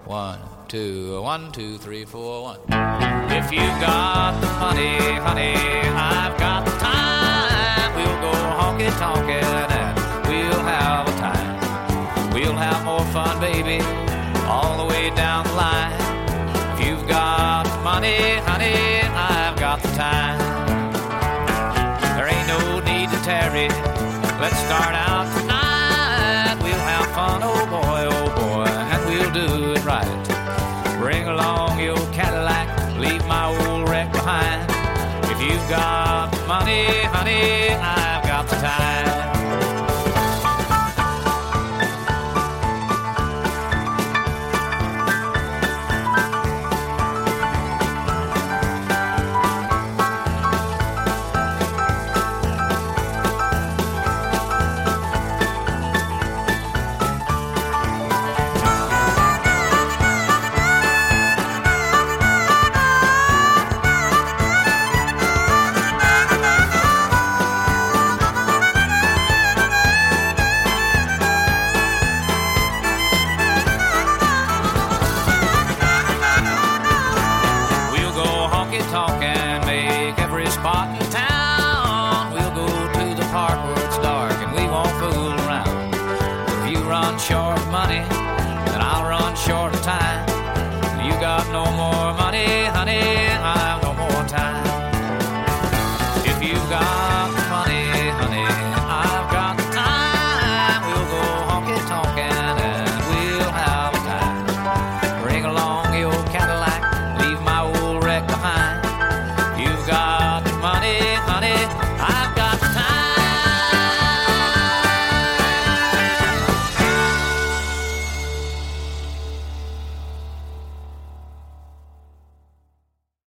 1, 2, 1, 2, 3, 4, 1. If you've got the money, honey, I've got the time. We'll go honky-tonkin' and we'll have a time. We'll have more fun, baby, all the way down the line. If you've got the money, honey, I've got the time. There ain't no need to tarry. Let's start out tonight. We'll have fun, oh boy, and we'll do it right. Bring along your Cadillac, leave my old wreck behind. If you've got money, honey, I've got the time.